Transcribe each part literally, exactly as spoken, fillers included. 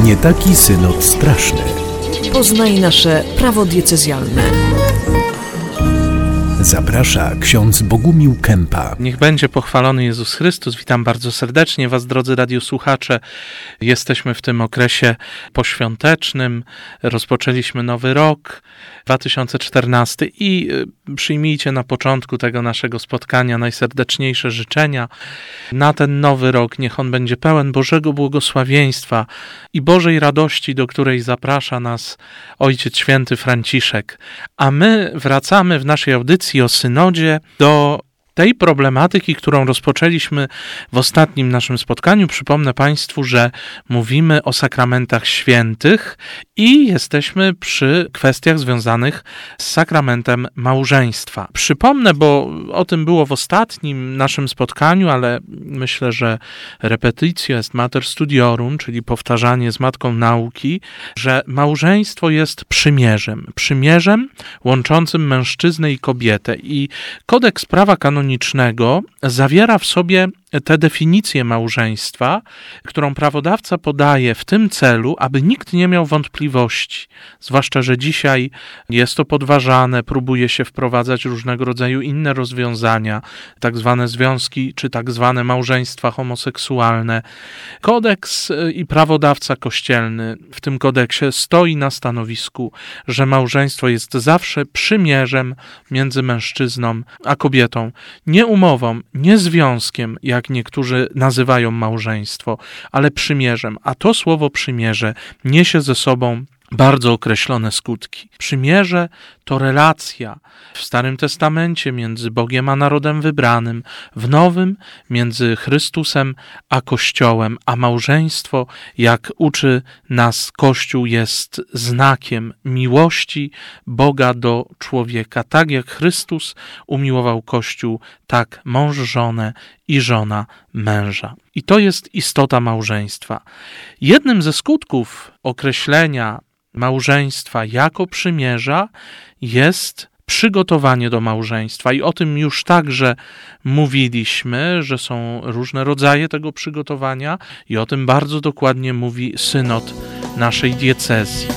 Nie taki synod straszny. Poznaj nasze prawo diecezjalne. Zaprasza ksiądz Bogumił Kępa. Niech będzie pochwalony Jezus Chrystus. Witam bardzo serdecznie Was, drodzy radiosłuchacze. Jesteśmy w tym okresie poświątecznym. Rozpoczęliśmy nowy rok, dwa tysiące czternasty i przyjmijcie na początku tego naszego spotkania najserdeczniejsze życzenia na ten nowy rok. Niech on będzie pełen Bożego błogosławieństwa i Bożej radości, do której zaprasza nas Ojciec Święty Franciszek. A my wracamy w naszej audycji o synodzie do tej problematyki, którą rozpoczęliśmy w ostatnim naszym spotkaniu. Przypomnę Państwu, że mówimy o sakramentach świętych i jesteśmy przy kwestiach związanych z sakramentem małżeństwa. Przypomnę, bo o tym było w ostatnim naszym spotkaniu, ale myślę, że repetitio est mater studiorum, czyli powtarzanie z matką nauki, że małżeństwo jest przymierzem. Przymierzem łączącym mężczyznę i kobietę. I kodeks prawa kanonicznego zawiera w sobie tę definicję małżeństwa, którą prawodawca podaje w tym celu, aby nikt nie miał wątpliwości. Zwłaszcza, że dzisiaj jest to podważane, próbuje się wprowadzać różnego rodzaju inne rozwiązania, tak zwane związki, czy tak zwane małżeństwa homoseksualne. Kodeks i prawodawca kościelny w tym kodeksie stoi na stanowisku, że małżeństwo jest zawsze przymierzem między mężczyzną a kobietą. Nie umową, nie związkiem, jak jak niektórzy nazywają małżeństwo, ale przymierzem. A to słowo przymierze niesie ze sobą bardzo określone skutki. Przymierze to relacja w Starym Testamencie między Bogiem a narodem wybranym, w Nowym między Chrystusem a Kościołem, a małżeństwo, jak uczy nas Kościół, jest znakiem miłości Boga do człowieka. Tak jak Chrystus umiłował Kościół, tak mąż żonę i żona męża. I to jest istota małżeństwa. Jednym ze skutków określenia małżeństwa jako przymierza jest przygotowanie do małżeństwa. I o tym już także mówiliśmy, że są różne rodzaje tego przygotowania i o tym bardzo dokładnie mówi synod naszej diecezji.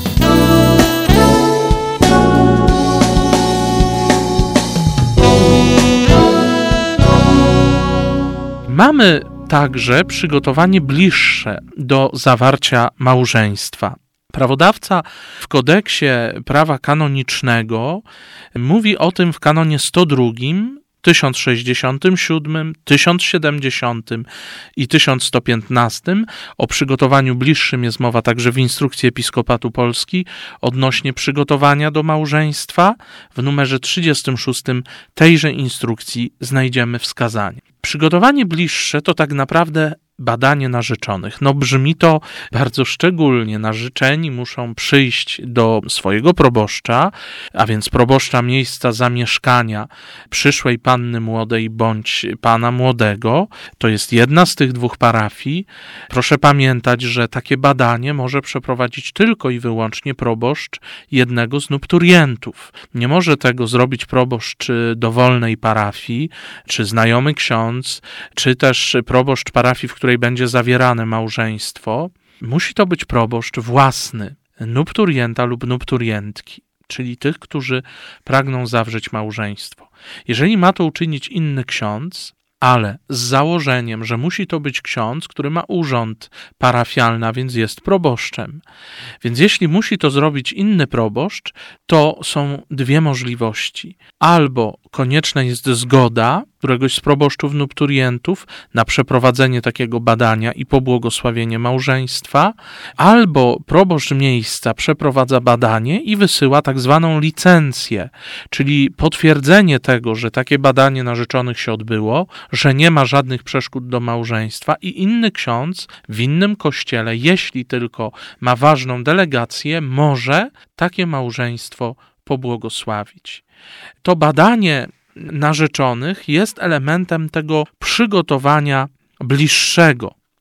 Mamy także przygotowanie bliższe do zawarcia małżeństwa. Prawodawca w kodeksie prawa kanonicznego mówi o tym w kanonie sto drugim, tysiąc sześćdziesiątym siódmym, tysiąc siedemdziesiątym i tysiąc sto piętnastym. O przygotowaniu bliższym jest mowa także w instrukcji Episkopatu Polski odnośnie przygotowania do małżeństwa. W numerze trzydziestym szóstym tejże instrukcji znajdziemy wskazanie. Przygotowanie bliższe to tak naprawdę badanie narzeczonych. No brzmi to bardzo szczególnie. Narzeczeni muszą przyjść do swojego proboszcza, a więc proboszcza miejsca zamieszkania przyszłej panny młodej bądź pana młodego. To jest jedna z tych dwóch parafii. Proszę pamiętać, że takie badanie może przeprowadzić tylko i wyłącznie proboszcz jednego z nupturientów. Nie może tego zrobić proboszcz dowolnej parafii, czy znajomy ksiądz, czy też proboszcz parafii, w której której będzie zawierane małżeństwo, musi to być proboszcz własny, nupturienta lub nupturientki, czyli tych, którzy pragną zawrzeć małżeństwo. Jeżeli ma to uczynić inny ksiądz, ale z założeniem, że musi to być ksiądz, który ma urząd parafialny, a więc jest proboszczem. Więc jeśli musi to zrobić inny proboszcz, to są dwie możliwości. Albo konieczna jest zgoda któregoś z proboszczów nupturientów na przeprowadzenie takiego badania i pobłogosławienie małżeństwa, albo proboszcz miejsca przeprowadza badanie i wysyła tak zwaną licencję, czyli potwierdzenie tego, że takie badanie narzeczonych się odbyło, że nie ma żadnych przeszkód do małżeństwa i inny ksiądz w innym kościele, jeśli tylko ma ważną delegację, może takie małżeństwo pobłogosławić. To badanie narzeczonych jest elementem tego przygotowania bliższego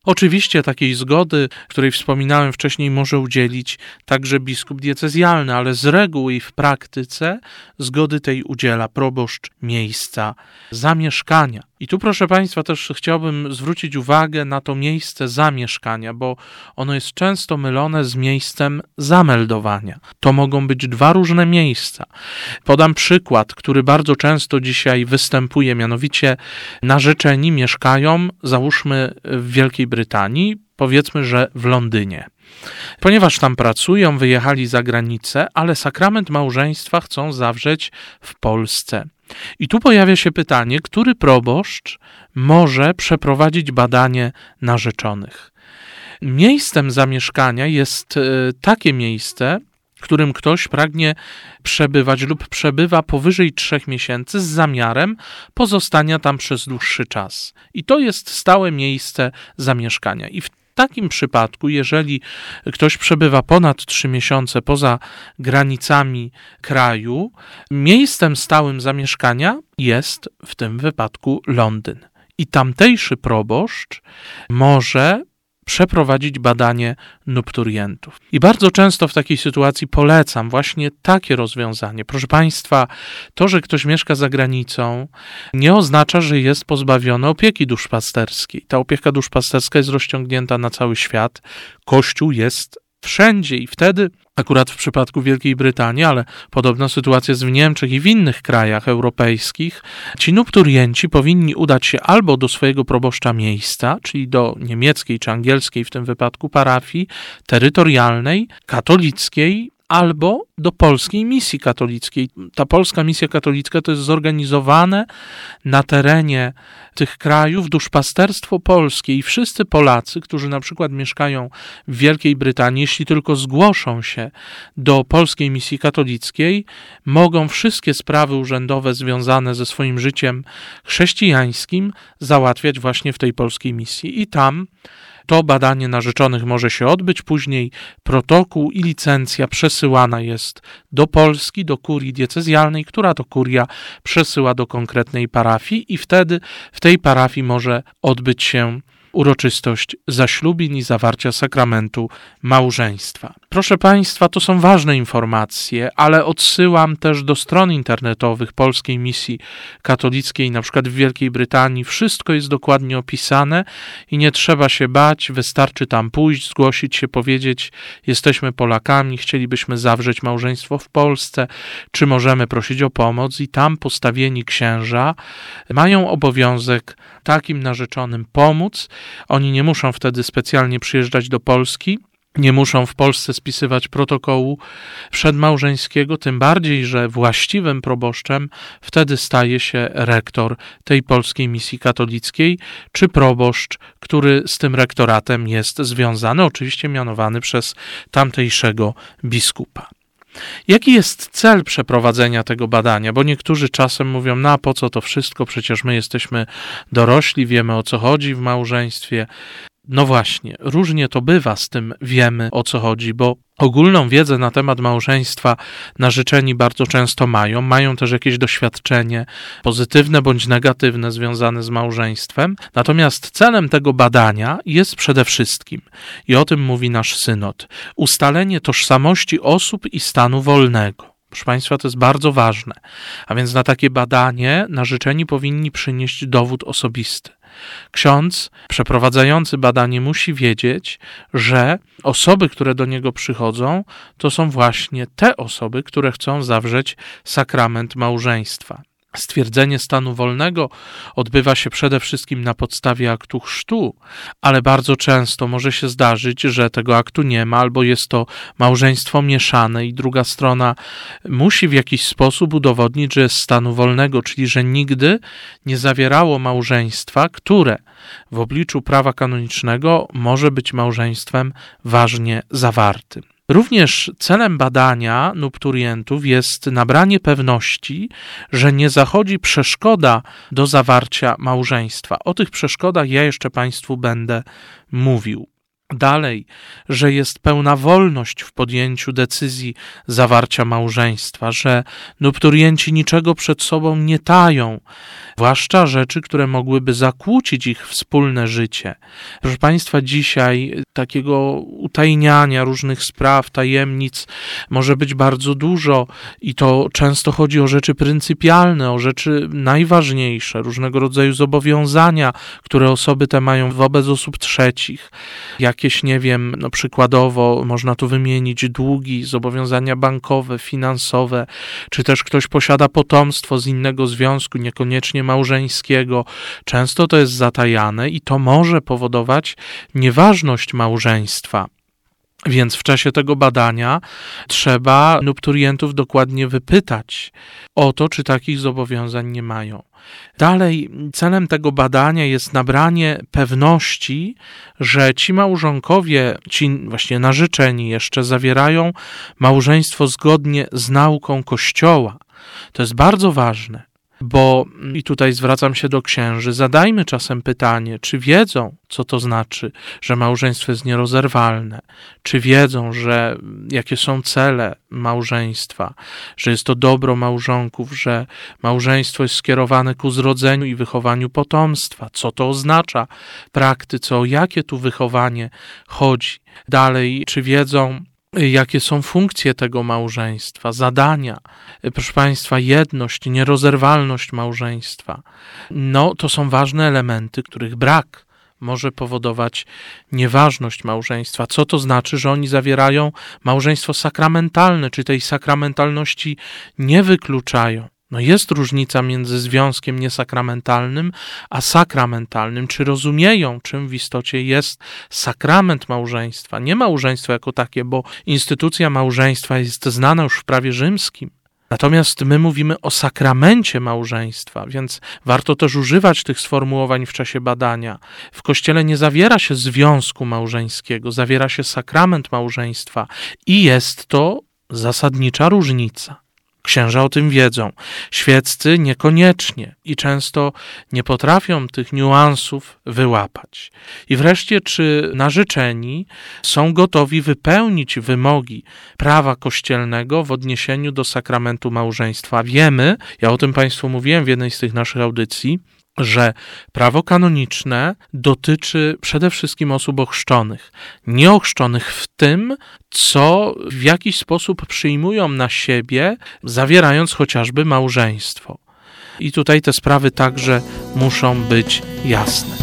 Oczywiście takiej zgody, której wspominałem wcześniej, może udzielić także biskup diecezjalny, ale z reguły i w praktyce zgody tej udziela proboszcz miejsca zamieszkania. I tu, proszę Państwa, też chciałbym zwrócić uwagę na to miejsce zamieszkania, bo ono jest często mylone z miejscem zameldowania. To mogą być dwa różne miejsca. Podam przykład, który bardzo często dzisiaj występuje, mianowicie narzeczeni mieszkają, załóżmy, w Wielkiej Brytanii, powiedzmy, że w Londynie. Ponieważ tam pracują, wyjechali za granicę, ale sakrament małżeństwa chcą zawrzeć w Polsce. I tu pojawia się pytanie, który proboszcz może przeprowadzić badanie narzeczonych. Miejscem zamieszkania jest takie miejsce, w którym ktoś pragnie przebywać lub przebywa powyżej trzech miesięcy z zamiarem pozostania tam przez dłuższy czas. I to jest stałe miejsce zamieszkania. I w W takim przypadku, jeżeli ktoś przebywa ponad trzy miesiące poza granicami kraju, miejscem stałym zamieszkania jest w tym wypadku Londyn. I tamtejszy proboszcz może przeprowadzić badanie nupturientów. I bardzo często w takiej sytuacji polecam właśnie takie rozwiązanie. Proszę Państwa, to, że ktoś mieszka za granicą, nie oznacza, że jest pozbawiony opieki duszpasterskiej. Ta opieka duszpasterska jest rozciągnięta na cały świat. Kościół jest wszędzie i wtedy, akurat w przypadku Wielkiej Brytanii, ale podobna sytuacja jest w Niemczech i w innych krajach europejskich, ci nupturienci powinni udać się albo do swojego proboszcza miejsca, czyli do niemieckiej czy angielskiej w tym wypadku parafii terytorialnej, katolickiej, albo do polskiej misji katolickiej. Ta polska misja katolicka to jest zorganizowane na terenie tych krajów duszpasterstwo polskie i wszyscy Polacy, którzy na przykład mieszkają w Wielkiej Brytanii, jeśli tylko zgłoszą się do polskiej misji katolickiej, mogą wszystkie sprawy urzędowe związane ze swoim życiem chrześcijańskim załatwiać właśnie w tej polskiej misji. I tam to badanie narzeczonych może się odbyć, później protokół i licencja przesyłana jest do Polski, do kurii diecezjalnej, która to kuria przesyła do konkretnej parafii i wtedy w tej parafii może odbyć się uroczystość zaślubin i zawarcia sakramentu małżeństwa. Proszę Państwa, to są ważne informacje, ale odsyłam też do stron internetowych Polskiej Misji Katolickiej, na przykład w Wielkiej Brytanii. Wszystko jest dokładnie opisane i nie trzeba się bać, wystarczy tam pójść, zgłosić się, powiedzieć: jesteśmy Polakami, chcielibyśmy zawrzeć małżeństwo w Polsce, czy możemy prosić o pomoc, i tam postawieni księża mają obowiązek takim narzeczonym pomóc. Oni nie muszą wtedy specjalnie przyjeżdżać do Polski, nie muszą w Polsce spisywać protokołu przedmałżeńskiego, tym bardziej, że właściwym proboszczem wtedy staje się rektor tej polskiej misji katolickiej, czy proboszcz, który z tym rektoratem jest związany, oczywiście mianowany przez tamtejszego biskupa. Jaki jest cel przeprowadzenia tego badania? Bo niektórzy czasem mówią: no a po co to wszystko, przecież my jesteśmy dorośli, wiemy, o co chodzi w małżeństwie. No właśnie, różnie to bywa z tym wiemy, o co chodzi, bo ogólną wiedzę na temat małżeństwa narzeczeni bardzo często mają, mają też jakieś doświadczenie pozytywne bądź negatywne związane z małżeństwem, natomiast celem tego badania jest przede wszystkim, i o tym mówi nasz synod, ustalenie tożsamości osób i stanu wolnego. Proszę Państwa, to jest bardzo ważne, a więc na takie badanie narzeczeni powinni przynieść dowód osobisty. Ksiądz przeprowadzający badanie musi wiedzieć, że osoby, które do niego przychodzą, to są właśnie te osoby, które chcą zawrzeć sakrament małżeństwa. Stwierdzenie stanu wolnego odbywa się przede wszystkim na podstawie aktu chrztu, ale bardzo często może się zdarzyć, że tego aktu nie ma, albo jest to małżeństwo mieszane i druga strona musi w jakiś sposób udowodnić, że jest stanu wolnego, czyli że nigdy nie zawierało małżeństwa, które w obliczu prawa kanonicznego może być małżeństwem ważnie zawartym. Również celem badania nupturientów jest nabranie pewności, że nie zachodzi przeszkoda do zawarcia małżeństwa. O tych przeszkodach ja jeszcze Państwu będę mówił. Dalej, że jest pełna wolność w podjęciu decyzji zawarcia małżeństwa, że nupturienci niczego przed sobą nie tają, zwłaszcza rzeczy, które mogłyby zakłócić ich wspólne życie. Proszę Państwa, dzisiaj takiego utajniania różnych spraw, tajemnic może być bardzo dużo i to często chodzi o rzeczy pryncypialne, o rzeczy najważniejsze, różnego rodzaju zobowiązania, które osoby te mają wobec osób trzecich. Jakieś, nie wiem, no przykładowo można tu wymienić długi, zobowiązania bankowe, finansowe, czy też ktoś posiada potomstwo z innego związku, niekoniecznie małżeńskiego. Często to jest zatajane i to może powodować nieważność małżeństwa. Więc w czasie tego badania trzeba nupturientów dokładnie wypytać o to, czy takich zobowiązań nie mają. Dalej, celem tego badania jest nabranie pewności, że ci małżonkowie, ci właśnie narzeczeni jeszcze zawierają małżeństwo zgodnie z nauką Kościoła. To jest bardzo ważne. Bo, i tutaj zwracam się do księży, zadajmy czasem pytanie, czy wiedzą, co to znaczy, że małżeństwo jest nierozerwalne, czy wiedzą, że jakie są cele małżeństwa, że jest to dobro małżonków, że małżeństwo jest skierowane ku zrodzeniu i wychowaniu potomstwa, co to oznacza w praktyce, o jakie tu wychowanie chodzi. Dalej, czy wiedzą, jakie są funkcje tego małżeństwa, zadania, proszę Państwa, jedność, nierozerwalność małżeństwa. No, to są ważne elementy, których brak może powodować nieważność małżeństwa. Co to znaczy, że oni zawierają małżeństwo sakramentalne, czy tej sakramentalności nie wykluczają? No jest różnica między związkiem niesakramentalnym a sakramentalnym. Czy rozumieją, czym w istocie jest sakrament małżeństwa? Nie małżeństwo jako takie, bo instytucja małżeństwa jest znana już w prawie rzymskim. Natomiast my mówimy o sakramencie małżeństwa, więc warto też używać tych sformułowań w czasie badania. W Kościele nie zawiera się związku małżeńskiego, zawiera się sakrament małżeństwa i jest to zasadnicza różnica. Księża o tym wiedzą, świeccy niekoniecznie i często nie potrafią tych niuansów wyłapać. I wreszcie, czy narzeczeni są gotowi wypełnić wymogi prawa kościelnego w odniesieniu do sakramentu małżeństwa? Wiemy, ja o tym Państwu mówiłem w jednej z tych naszych audycji, że prawo kanoniczne dotyczy przede wszystkim osób ochrzczonych. Nieochrzczonych w tym, co w jakiś sposób przyjmują na siebie, zawierając chociażby małżeństwo. I tutaj te sprawy także muszą być jasne.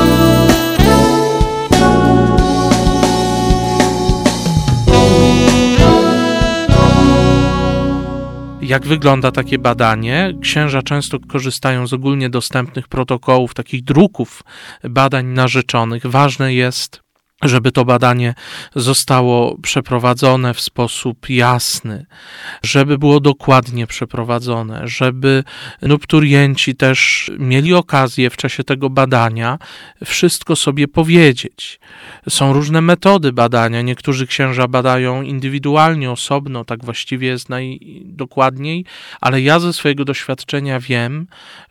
Jak wygląda takie badanie? Księża często korzystają z ogólnie dostępnych protokołów, takich druków badań narzeczonych. Ważne jest, żeby to badanie zostało przeprowadzone w sposób jasny, żeby było dokładnie przeprowadzone, żeby nupturienci też mieli okazję w czasie tego badania wszystko sobie powiedzieć. Są różne metody badania. Niektórzy księża badają indywidualnie, osobno, tak właściwie jest najdokładniej, ale ja ze swojego doświadczenia wiem,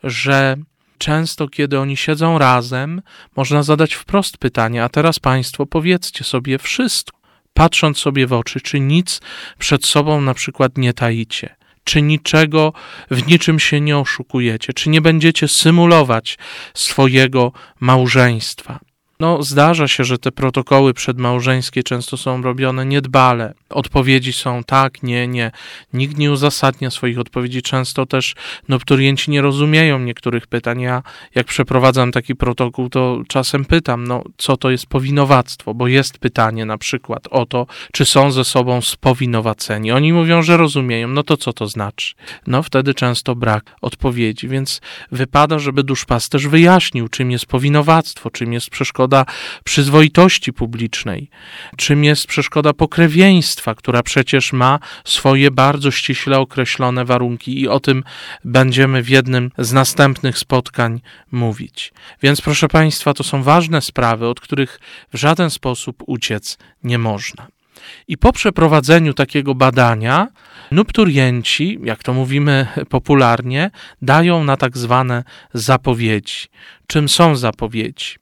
że często, kiedy oni siedzą razem, można zadać wprost pytanie, a teraz Państwo powiedzcie sobie wszystko, patrząc sobie w oczy, czy nic przed sobą na przykład nie tajicie, czy niczego, w niczym się nie oszukujecie, czy nie będziecie symulować swojego małżeństwa. No, zdarza się, że te protokoły przedmałżeńskie często są robione niedbale. Odpowiedzi są tak, nie, nie. Nikt nie uzasadnia swoich odpowiedzi. Często też nupturienci nie rozumieją niektórych pytań. Ja, jak przeprowadzam taki protokół, to czasem pytam, no, co to jest powinowactwo, bo jest pytanie na przykład o to, czy są ze sobą spowinowaceni. Oni mówią, że rozumieją. No to co to znaczy? No, wtedy często brak odpowiedzi, więc wypada, żeby duszpasterz wyjaśnił, czym jest powinowactwo, czym jest przeszkoda przyzwoitości publicznej, czym jest przeszkoda pokrewieństwa, która przecież ma swoje bardzo ściśle określone warunki i o tym będziemy w jednym z następnych spotkań mówić. Więc proszę Państwa, to są ważne sprawy, od których w żaden sposób uciec nie można. I po przeprowadzeniu takiego badania nupturienci, jak to mówimy popularnie, dają na tak zwane zapowiedzi. Czym są zapowiedzi?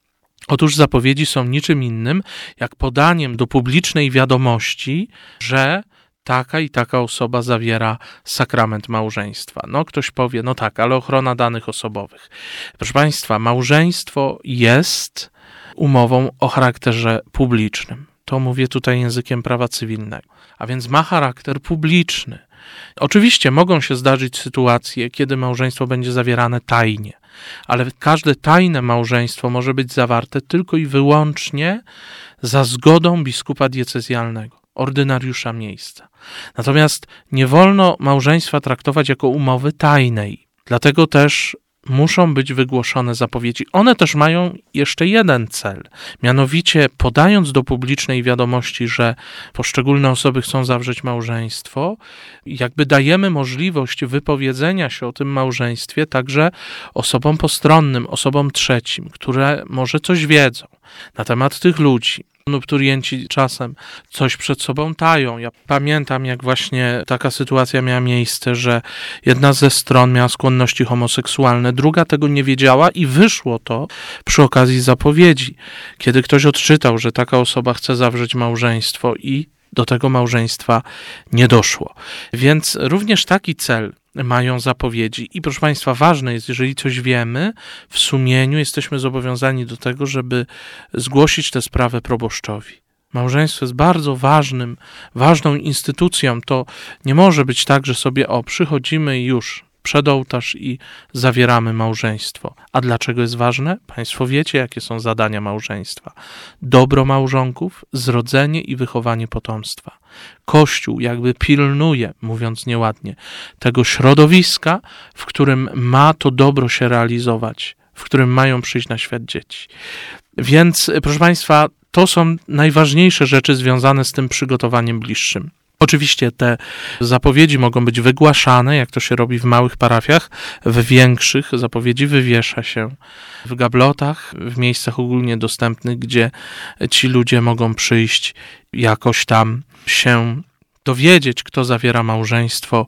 Otóż zapowiedzi są niczym innym, jak podaniem do publicznej wiadomości, że taka i taka osoba zawiera sakrament małżeństwa. No ktoś powie, no tak, ale ochrona danych osobowych. Proszę Państwa, małżeństwo jest umową o charakterze publicznym. To mówię tutaj językiem prawa cywilnego. A więc ma charakter publiczny. Oczywiście mogą się zdarzyć sytuacje, kiedy małżeństwo będzie zawierane tajnie, ale każde tajne małżeństwo może być zawarte tylko i wyłącznie za zgodą biskupa diecezjalnego, ordynariusza miejsca. Natomiast nie wolno małżeństwa traktować jako umowy tajnej. Dlatego też muszą być wygłoszone zapowiedzi. One też mają jeszcze jeden cel, mianowicie podając do publicznej wiadomości, że poszczególne osoby chcą zawrzeć małżeństwo, jakby dajemy możliwość wypowiedzenia się o tym małżeństwie także osobom postronnym, osobom trzecim, które może coś wiedzą na temat tych ludzi. Nupturienci czasem coś przed sobą tają. Ja pamiętam, jak właśnie taka sytuacja miała miejsce, że jedna ze stron miała skłonności homoseksualne, druga tego nie wiedziała i wyszło to przy okazji zapowiedzi, kiedy ktoś odczytał, że taka osoba chce zawrzeć małżeństwo i do tego małżeństwa nie doszło. Więc również taki cel mają zapowiedzi. I proszę Państwa, ważne jest, jeżeli coś wiemy, w sumieniu jesteśmy zobowiązani do tego, żeby zgłosić tę sprawę proboszczowi. Małżeństwo jest bardzo ważnym, ważną instytucją. To nie może być tak, że sobie o, przychodzimy i już przed ołtarz i zawieramy małżeństwo. A dlaczego jest ważne? Państwo wiecie, jakie są zadania małżeństwa. Dobro małżonków, zrodzenie i wychowanie potomstwa. Kościół jakby pilnuje, mówiąc nieładnie, tego środowiska, w którym ma to dobro się realizować, w którym mają przyjść na świat dzieci. Więc, proszę Państwa, to są najważniejsze rzeczy związane z tym przygotowaniem bliższym. Oczywiście te zapowiedzi mogą być wygłaszane, jak to się robi w małych parafiach, w większych zapowiedzi wywiesza się w gablotach, w miejscach ogólnie dostępnych, gdzie ci ludzie mogą przyjść, jakoś tam się dowiedzieć, kto zawiera małżeństwo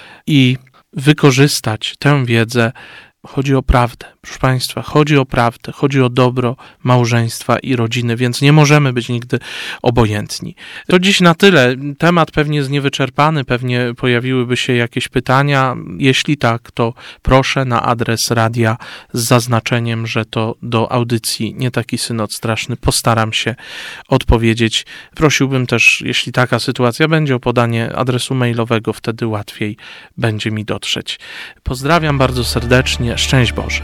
i wykorzystać tę wiedzę. Chodzi o prawdę, proszę Państwa, chodzi o prawdę, chodzi o dobro małżeństwa i rodziny, więc nie możemy być nigdy obojętni. To dziś na tyle. Temat pewnie jest niewyczerpany, pewnie pojawiłyby się jakieś pytania. Jeśli tak, to proszę na adres radia z zaznaczeniem, że to do audycji Nie taki synod straszny. Postaram się odpowiedzieć. Prosiłbym też, jeśli taka sytuacja będzie, o podanie adresu mailowego, wtedy łatwiej będzie mi dotrzeć. Pozdrawiam bardzo serdecznie. Szczęść Boże.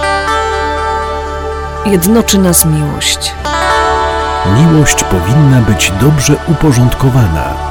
Jednoczy nas miłość. Miłość powinna być dobrze uporządkowana.